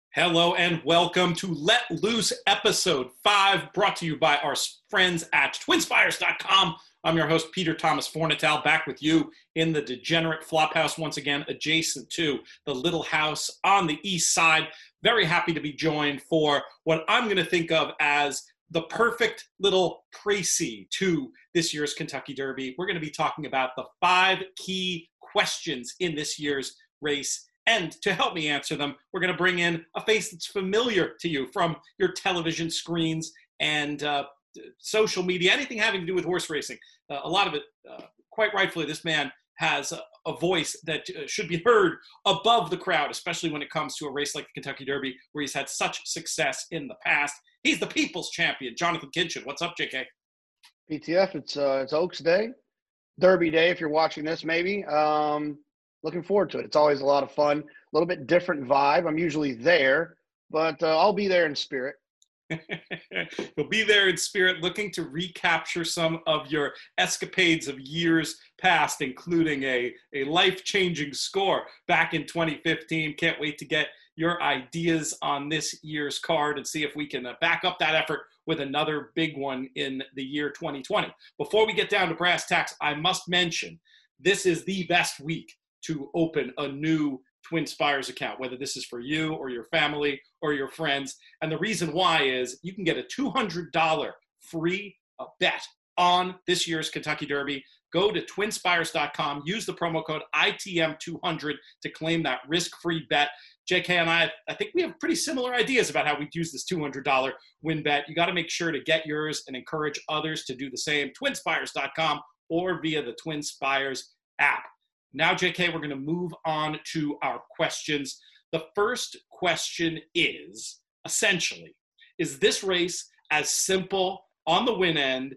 Hello and welcome to Let Loose episode 5, brought to you by our friends at twinspires.com. I'm your host, Peter Thomas Fornatal, back with you in the Degenerate Flophouse once again, adjacent to the Little House on the east side. Very happy to be joined for what I'm going to think of as the perfect little précis to this year's Kentucky Derby. We're going to be talking about the 5 key questions in this year's race. And to help me answer them, we're going to bring in a face that's familiar to you from your television screens and social media, anything having to do with horse racing. A lot of it, quite rightfully, this man has a voice that should be heard above the crowd, especially when it comes to a race like the Kentucky Derby, where he's had such success in the past. He's the people's champion, Jonathan Kinchen. What's up, JK? PTF, it's Oaks Day, Derby Day if you're watching this maybe. Looking forward to it. It's always a lot of fun. A little bit different vibe. I'm usually there, but I'll be there in spirit. You'll be there in spirit, looking to recapture some of your escapades of years past, including a life-changing score back in 2015. Can't wait to get your ideas on this year's card and see if we can back up that effort with another big one in the year 2020. Before we get down to brass tacks, I must mention this is the best week to open a new TwinSpires account, whether this is for you or your family or your friends. And the reason why is you can get a $200 free bet on this year's Kentucky Derby. Go to twinspires.com, use the promo code ITM200 to claim that risk-free bet. JK and I think we have pretty similar ideas about how we'd use this $200 win bet. You got to make sure to get yours and encourage others to do the same. twinspires.com or via the TwinSpires app. Now, JK, we're going to move on to our questions. The first question is, essentially, is this race as simple on the win end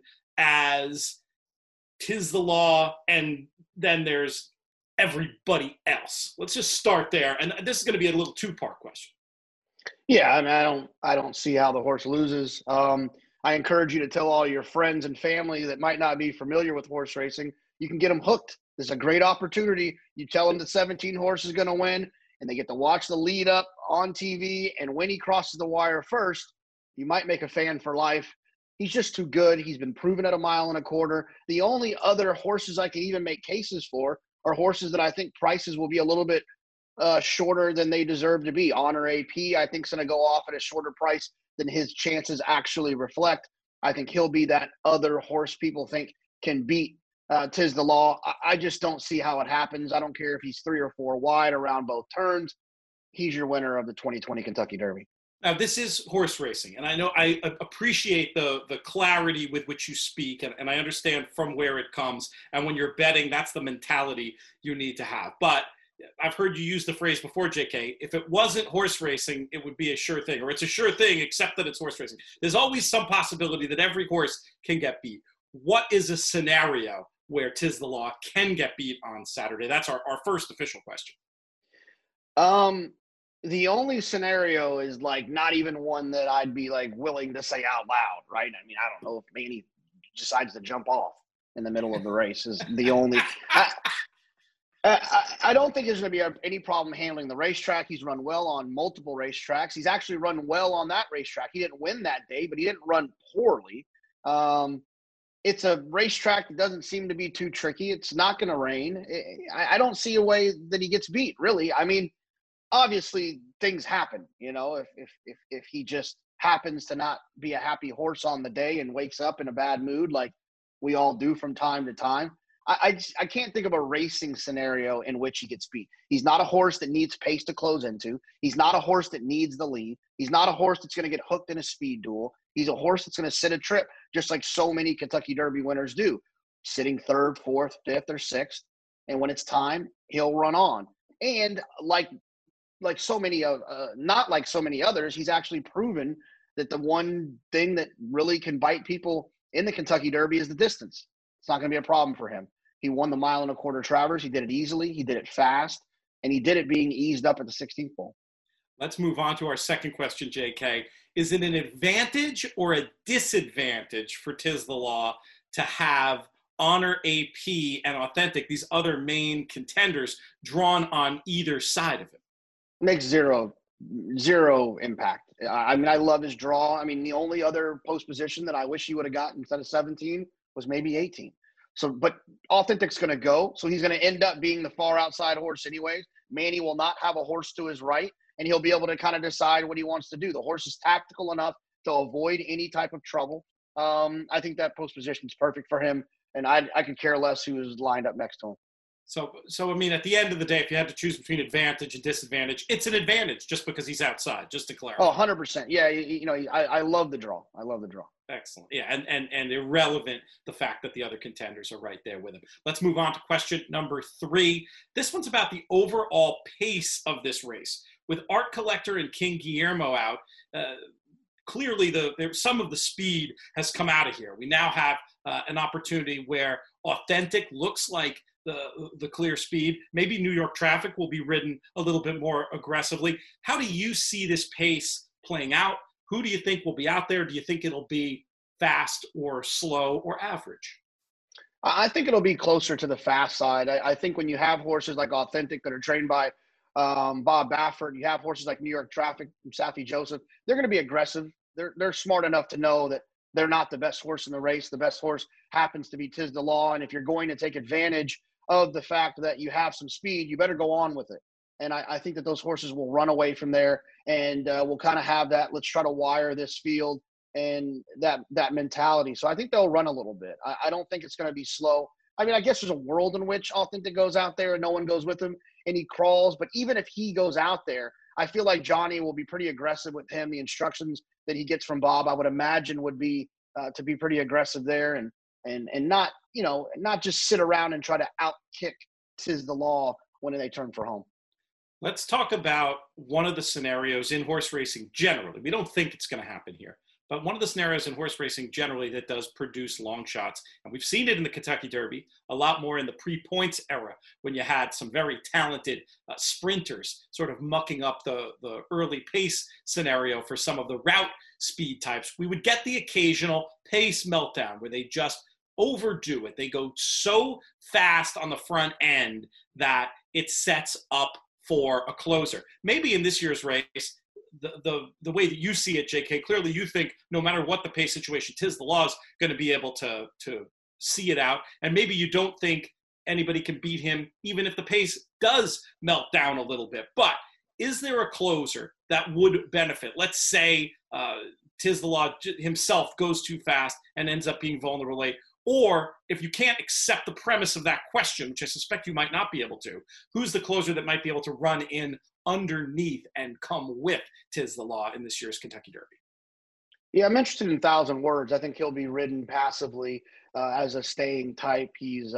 as Tiz the Law and then there's everybody else? Let's just start there. And this is going to be a little two-part question. Yeah, I mean, I don't see how the horse loses. I encourage you to tell all your friends and family that might not be familiar with horse racing, you can get them hooked. This is a great opportunity. You tell them the 17 horse is going to win, and they get to watch the lead up on TV. And when he crosses the wire first, you might make a fan for life. He's just too good. He's been proven at 1.25 miles. The only other horses I can even make cases for are horses that I think prices will be a little bit shorter than they deserve to be. Honor AP, I think, is going to go off at a shorter price than his chances actually reflect. I think he'll be that other horse people think can beat Tiz the Law. I just don't see how it happens. I don't care if he's 3 or 4 wide around both turns. He's your winner of the 2020 Kentucky Derby. Now, this is horse racing, and I know I appreciate the clarity with which you speak, and I understand from where it comes. And when you're betting, that's the mentality you need to have. But I've heard you use the phrase before, JK, if it wasn't horse racing, it would be a sure thing, or it's a sure thing except that it's horse racing. There's always some possibility that every horse can get beat. What is a scenario where Tiz the Law can get beat on Saturday? That's our first official question. The only scenario is like not even one that I'd be like willing to say out loud, right? I mean, I don't know if Manny decides to jump off in the middle of the race is the only. I don't think there's going to be any problem handling the racetrack. He's run well on multiple racetracks. He's actually run well on that racetrack. He didn't win that day, but he didn't run poorly. It's a racetrack that doesn't seem to be too tricky. It's not going to rain. I don't see a way that he gets beat, really. I mean, obviously things happen, you know, if he just happens to not be a happy horse on the day and wakes up in a bad mood like we all do from time to time. I can't think of a racing scenario in which he gets beat. He's not a horse that needs pace to close into. He's not a horse that needs the lead. He's not a horse that's going to get hooked in a speed duel. He's a horse that's going to sit a trip, just like so many Kentucky Derby winners do, sitting 3rd, 4th, 5th, or 6th. And when it's time, he'll run on. And like so many not like so many others, he's actually proven that the one thing that really can bite people in the Kentucky Derby is the distance. It's not going to be a problem for him. He won the 1.25 mile Travers. He did it easily. He did it fast. And he did it being eased up at the 16th hole. Let's move on to our second question, JK. Is it an advantage or a disadvantage for Tiz the Law to have Honor AP and Authentic, these other main contenders, drawn on either side of him? Makes zero Zero impact. I mean, I love his draw. I mean, the only other post position that I wish he would have gotten instead of 17 was maybe 18. So, but Authentic's going to go. So he's going to end up being the far outside horse anyways. Manny will not have a horse to his right, and he'll be able to kind of decide what he wants to do. The horse is tactical enough to avoid any type of trouble. I think that post position is perfect for him, and I could care less who is lined up next to him. So I mean, at the end of the day, if you had to choose between advantage and disadvantage, it's an advantage just because he's outside, just to clarify. Oh, 100%. Yeah, I love the draw. I love the draw. Excellent. Yeah, and irrelevant the fact that the other contenders are right there with him. Let's move on to question number 3. This one's about the overall pace of this race. With Art Collector and King Guillermo out, clearly some of the speed has come out of here. We now have an opportunity where Authentic looks like the clear speed. Maybe New York Traffic will be ridden a little bit more aggressively. How do you see this pace playing out? Who do you think will be out there? Do you think it'll be fast or slow or average? I think it'll be closer to the fast side. I think when you have horses like Authentic that are trained by Bob Baffert, you have horses like New York Traffic from Saffie Joseph, they're going to be aggressive. They're smart enough to know that they're not the best horse in the race. The best horse happens to be Tiz the Law. And if you're going to take advantage of the fact that you have some speed, you better go on with it. And I think that those horses will run away from there, and we'll kind of have that, let's try to wire this field and that mentality. So I think they'll run a little bit. I don't think it's going to be slow. I mean, I guess there's a world in which Authentic goes out there and no one goes with him and he crawls. But even if he goes out there, I feel like Johnny will be pretty aggressive with him. The instructions that he gets from Bob, I would imagine, would be to be pretty aggressive there and not, not just sit around and try to outkick Tiz the Law when they turn for home. Let's talk about one of the scenarios in horse racing generally. We don't think it's going to happen here, but one of the scenarios in horse racing generally that does produce long shots, and we've seen it in the Kentucky Derby, a lot more in the pre-points era when you had some very talented sprinters sort of mucking up the early pace scenario for some of the route speed types. We would get the occasional pace meltdown where they just overdo it. They go so fast on the front end that it sets up for a closer. Maybe in this year's race, the way that you see it, JK, clearly you think no matter what the pace situation, Tiz the Law is going to be able to see it out. And maybe you don't think anybody can beat him, even if the pace does melt down a little bit. But is there a closer that would benefit? Let's say Tiz the Law himself goes too fast and ends up being vulnerable late. Or if you can't accept the premise of that question, which I suspect you might not be able to, who's the closer that might be able to run in underneath and come with Tiz the Law in this year's Kentucky Derby? Yeah, I'm interested in 1,000 Words. I think he'll be ridden passively as a staying type. He's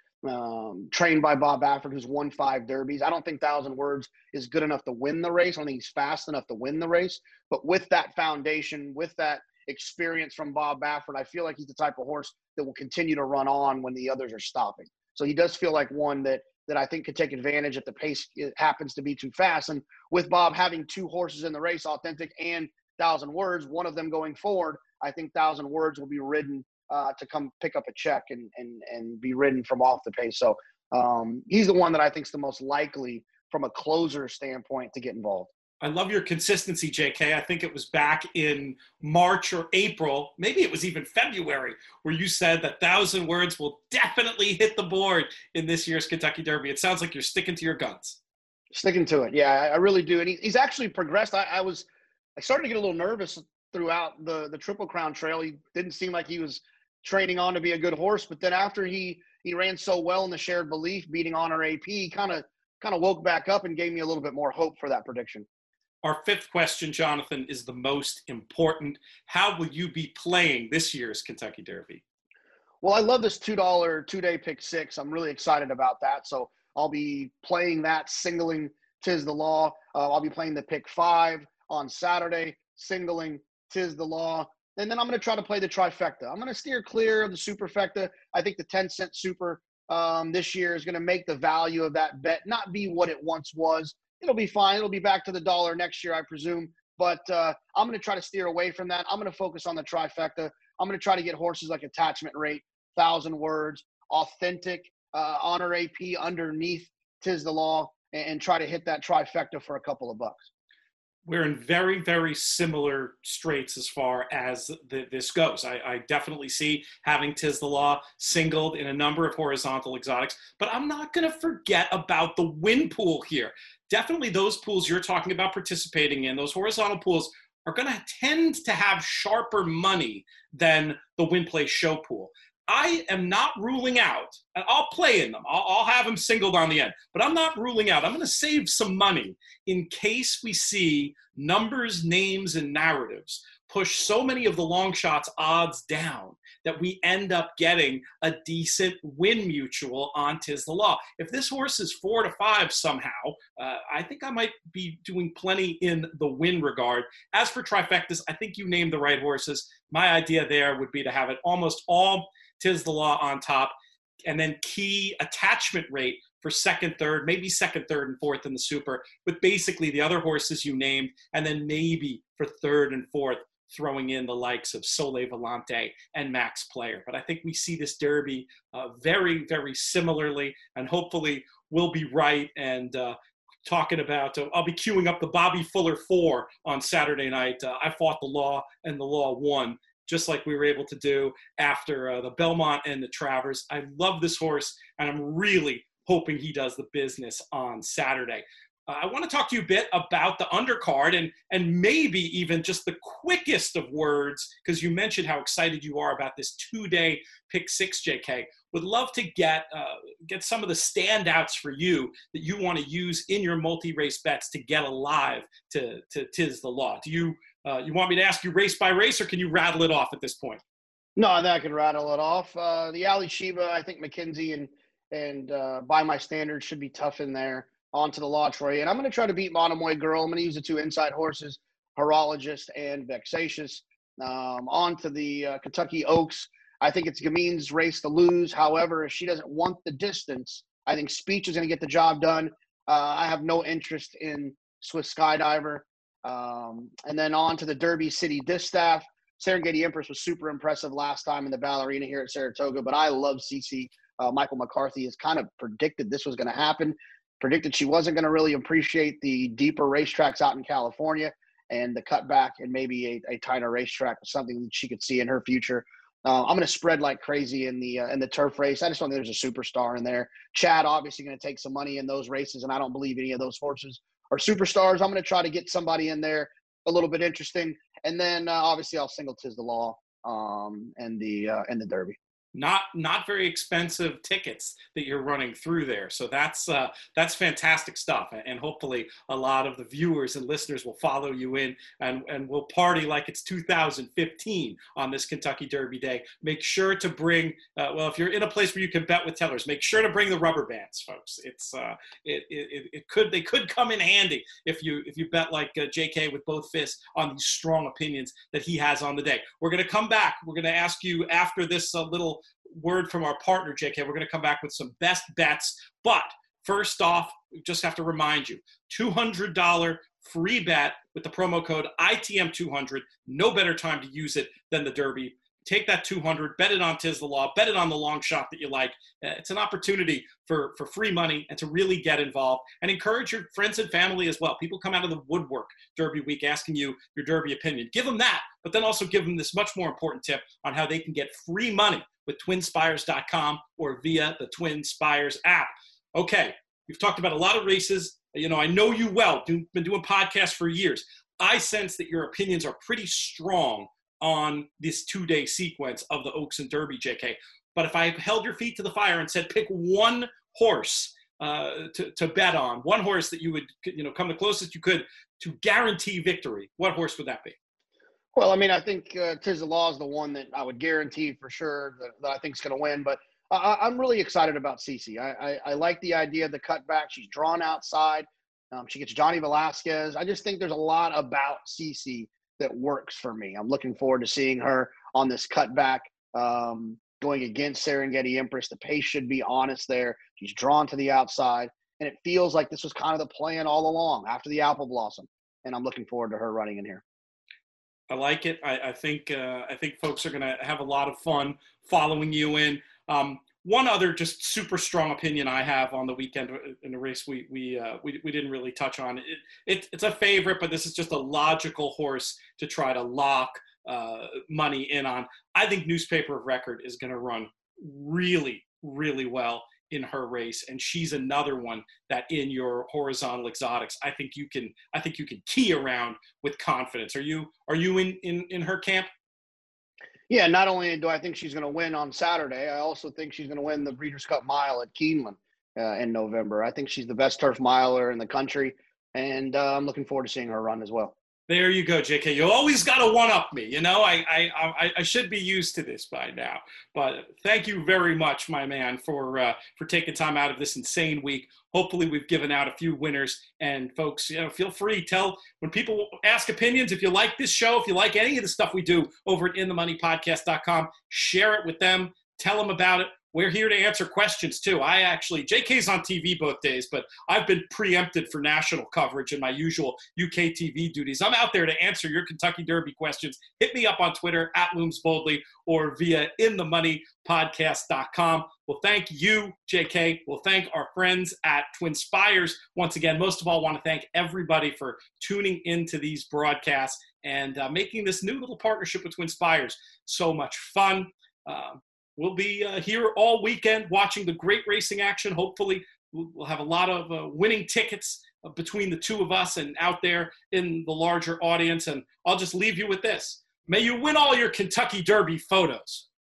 trained by Bob Baffert, who's won 5 Derbies. I don't think 1,000 Words is good enough to win the race. I don't think he's fast enough to win the race. But with that foundation, with that experience from Bob Baffert, I feel like he's the type of horse that will continue to run on when the others are stopping. So he does feel like one that I think could take advantage if the pace happens to be too fast. And with Bob having 2 horses in the race, Authentic and 1,000 Words, one of them going forward, I think 1,000 Words will be ridden to come pick up a check and be ridden from off the pace. So he's the one that I think is the most likely from a closer standpoint to get involved. I love your consistency, JK. I think it was back in March or April, maybe it was even February, where you said that 1,000 Words will definitely hit the board in this year's Kentucky Derby. It sounds like you're sticking to your guns. Sticking to it. Yeah, I really do. And he's actually progressed. I started to get a little nervous throughout the Triple Crown Trail. He didn't seem like he was training on to be a good horse. But then after he ran so well in the Shared Belief, beating Honor AP, he kind of woke back up and gave me a little bit more hope for that prediction. Our 5th question, Jonathan, is the most important. How will you be playing this year's Kentucky Derby? Well, I love this $2 2-day pick 6. I'm really excited about that. So I'll be playing that, singling Tiz the Law. I'll be playing the pick 5 on Saturday, singling Tiz the Law. And then I'm going to try to play the trifecta. I'm going to steer clear of the superfecta. I think the 10-cent super this year is going to make the value of that bet not be what it once was. It'll be fine. It'll be back to the dollar next year, I presume. But I'm going to try to steer away from that. I'm going to focus on the trifecta. I'm going to try to get horses like Attachment Rate, 1,000 Words, Authentic, Honor AP underneath Tiz the Law, and try to hit that trifecta for a couple of bucks. we're in very, very similar straits as far as this goes. I definitely see having Tiz the Law singled in a number of horizontal exotics, but I'm not going to forget about the win pool here. Definitely those pools you're talking about participating in, those horizontal pools, are going to tend to have sharper money than the win play show pool. I am not ruling out, and I'll play in them. I'll have them singled on the end, but I'm not ruling out. I'm going to save some money in case we see numbers, names, and narratives push so many of the long shots odds down that we end up getting a decent win mutual on Tiz the Law. If this horse is 4 to 5 somehow, I think I might be doing plenty in the win regard. As for trifectas, I think you named the right horses. My idea there would be to have it almost all Tiz the Law on top, and then key attachment rate for second, third, maybe second, third, and fourth in the super, with basically the other horses you named, and then maybe for third and fourth, throwing in the likes of Sole Volante and Max Player. But I think we see this Derby very, very similarly, and hopefully we'll be right. And talking about, I'll be queuing up the Bobby Fuller 4 on Saturday night. I fought the Law, and the Law won, just like we were able to do after the Belmont and the Travers. I love this horse, and I'm really hoping he does the business on Saturday. I want to talk to you a bit about the undercard and maybe even just the quickest of words, because you mentioned how excited you are about this 2-day pick 6, JK. Would love to get some of the standouts for you that you want to use in your multi-race bets to get alive to Tiz the Law. Do you want me to ask you race by race, or can you rattle it off at this point? No, I think I can rattle it off. The Ali Sheba, I think McKenzie and By My Standards should be tough in there. Onto the Law Troy. And I'm going to try to beat Monomoy Girl. I'm going to use the 2 inside horses, Horologist and Vexatious. Onto the Kentucky Oaks. I think it's Gamin's race to lose. However, if she doesn't want the distance, I think Speech is going to get the job done. I have no interest in Swiss Skydiver. And then on to the Derby City Distaff. Serengeti Empress was super impressive last time in the Ballerina here at Saratoga, but I love CC. Michael McCarthy has kind of predicted this was going to happen. Predicted she wasn't going to really appreciate the deeper racetracks out in California, and the cutback and maybe a tighter racetrack was something that she could see in her future. I'm going to spread like crazy in the turf race. I just don't think there's a superstar in there. Chad obviously going to take some money in those races, and I don't believe any of those horses are superstars. I'm going to try to get somebody in there a little bit interesting, and then obviously I'll single Tiz the Law and the Derby. Not very expensive tickets that you're running through there. So that's fantastic stuff. And hopefully a lot of the viewers and listeners will follow you in and we'll party like it's 2015 on this Kentucky Derby day. Make sure to bring, if you're in a place where you can bet with tellers, make sure to bring the rubber bands, folks. They could come in handy if you bet like JK with both fists on these strong opinions that he has on the day. We're going to come back. We're going to ask you after this little word from our partner, JK. We're going to come back with some best bets. But first off, we just have to remind you, $200 free bet with the promo code ITM200. No better time to use it than the Derby. Take that 200, bet it on Tiz the Law, bet it on the long shot that you like. It's an opportunity for free money and to really get involved and encourage your friends and family as well. People come out of the woodwork Derby week asking you your Derby opinion. Give them that, but then also give them this much more important tip on how they can get free money with twinspires.com or via the Twin Spires app. Okay, we've talked about a lot of races. I know you well, been doing podcasts for years. I sense that your opinions are pretty strong on this 2-day sequence of the Oaks and Derby, JK. But if I held your feet to the fire and said pick one horse to bet on, one horse that you would come the closest you could to guarantee victory, what horse would that be? Well, I mean, I think Tiz the Law is the one that I would guarantee for sure that I think is going to win. But I'm really excited about Cece. I like the idea of the cutback. She's drawn outside. She gets Johnny Velasquez. I just think there's a lot about Cece that works for me. I'm looking forward to seeing her on this cutback going against Serengeti Empress. The pace should be honest there. She's drawn to the outside. And it feels like this was kind of the plan all along after the Apple Blossom. And I'm looking forward to her running in here. I like it. I think folks are going to have a lot of fun following you in. one other just super strong opinion I have on the weekend in a race we didn't really touch on. It's a favorite, but this is just a logical horse to try to lock money in on. I think Newspaper of Record is going to run really, really well in her race, and she's another one that in your horizontal exotics, I think you can key around with confidence. Are you in her camp? Yeah, not only do I think she's going to win on Saturday, I also think she's going to win the Breeders' Cup Mile at Keeneland in November. I think she's the best turf miler in the country, and I'm looking forward to seeing her run as well. There you go, JK. You always got to one-up me. You know, I should be used to this by now. But thank you very much, my man, for taking time out of this insane week. Hopefully we've given out a few winners. And folks, feel free. Tell when people ask opinions, if you like this show, if you like any of the stuff we do over at InTheMoneyPodcast.com, share it with them. Tell them about it. We're here to answer questions, too. JK's on TV both days, but I've been preempted for national coverage in my usual UK TV duties. I'm out there to answer your Kentucky Derby questions. Hit me up on Twitter, @LoomsBoldly, or via InTheMoneyPodcast.com. Well, thank you, JK. We'll thank our friends at TwinSpires. Once again, most of all, want to thank everybody for tuning into these broadcasts and making this new little partnership with TwinSpires so much fun. We'll be here all weekend watching the great racing action. Hopefully, we'll have a lot of winning tickets between the two of us and out there in the larger audience. And I'll just leave you with this. May you win all your Kentucky Derby photos.